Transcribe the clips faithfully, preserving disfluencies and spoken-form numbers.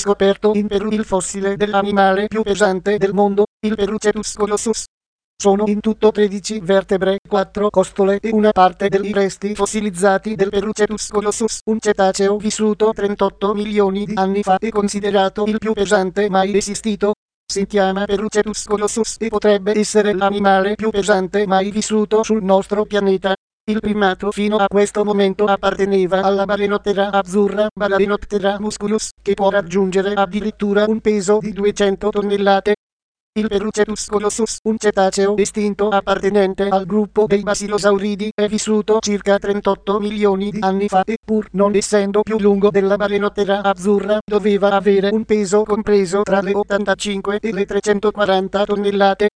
scoperto in Perù il fossile dell'animale più pesante del mondo, il Perucetus colossus. Sono in tutto tredici vertebre, quattro costole e una parte dei resti fossilizzati del Perucetus colossus, un cetaceo vissuto trentotto milioni di anni fa e considerato il più pesante mai esistito. Si chiama Perucetus colossus e potrebbe essere l'animale più pesante mai vissuto sul nostro pianeta. Il primato fino a questo momento apparteneva alla Balenottera azzurra, Balenottera musculus, che può raggiungere addirittura un peso di duecento tonnellate. Il Perucetus colossus, un cetaceo estinto appartenente al gruppo dei basilosauridi, è vissuto circa trentotto milioni di anni fa e, pur non essendo più lungo della Balenottera azzurra, doveva avere un peso compreso tra le ottantacinque e le trecentoquaranta tonnellate.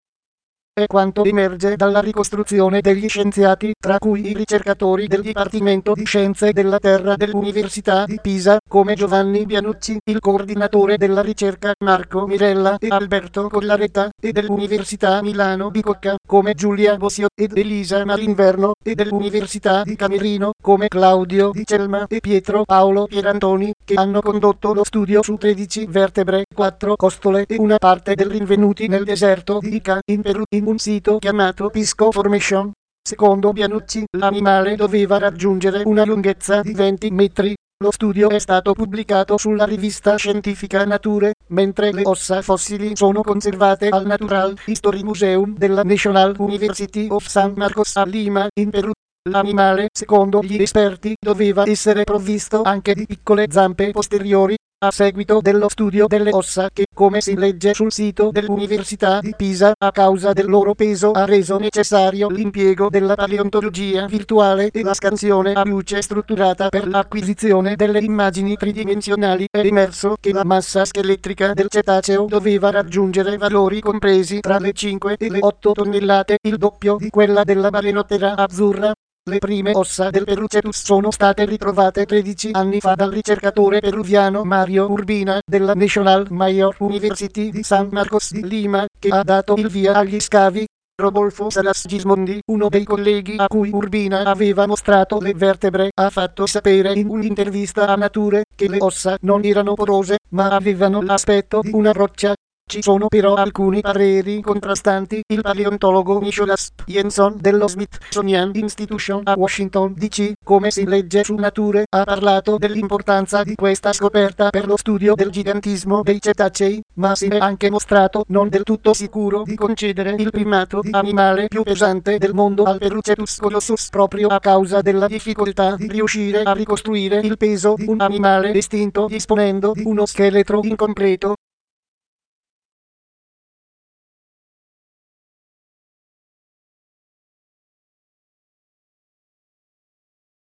È quanto emerge dalla ricostruzione degli scienziati, tra cui i ricercatori del Dipartimento di Scienze della Terra dell'Università di Pisa, come Giovanni Bianucci, il coordinatore della ricerca Marco Mirella e Alberto Collaretta, e dell'Università Milano Bicocca, come Giulia Bosio ed Elisa Marinverno, e dell'Università di Camerino, come Claudio Di Celma e Pietro Paolo Pierantoni, che hanno condotto lo studio su tredici vertebre, quattro costole e una parte del rinvenuti nel deserto di Ica, in Perù, in un sito chiamato Pisco Formation. Secondo Bianucci, l'animale doveva raggiungere una lunghezza di venti metri. Lo studio è stato pubblicato sulla rivista scientifica Nature, mentre le ossa fossili sono conservate al Natural History Museum della National University of San Marcos a Lima, in Perù. L'animale, secondo gli esperti, doveva essere provvisto anche di piccole zampe posteriori. A seguito dello studio delle ossa che, come si legge sul sito dell'Università di Pisa, a causa del loro peso ha reso necessario l'impiego della paleontologia virtuale e la scansione a luce strutturata per l'acquisizione delle immagini tridimensionali, è emerso che la massa scheletrica del cetaceo doveva raggiungere valori compresi tra le cinque e le otto tonnellate, il doppio di quella della Balenottera azzurra. Le prime ossa del Perucetus sono state ritrovate tredici anni fa dal ricercatore peruviano Mario Urbina della National Mayor University di San Marcos di Lima, che ha dato il via agli scavi. Rodolfo Salas Gismondi, uno dei colleghi a cui Urbina aveva mostrato le vertebre, ha fatto sapere in un'intervista a Nature che le ossa non erano porose, ma avevano l'aspetto di una roccia. Ci sono però alcuni pareri contrastanti. Il paleontologo Nicholas Jenson dello Smithsonian Institution a Washington D C, come si legge su Nature, ha parlato dell'importanza di questa scoperta per lo studio del gigantismo dei cetacei, ma si è anche mostrato non del tutto sicuro di concedere il primato di animale più pesante del mondo al Perucetus colossus proprio a causa della difficoltà di riuscire a ricostruire il peso di un animale estinto disponendo di uno scheletro incompleto.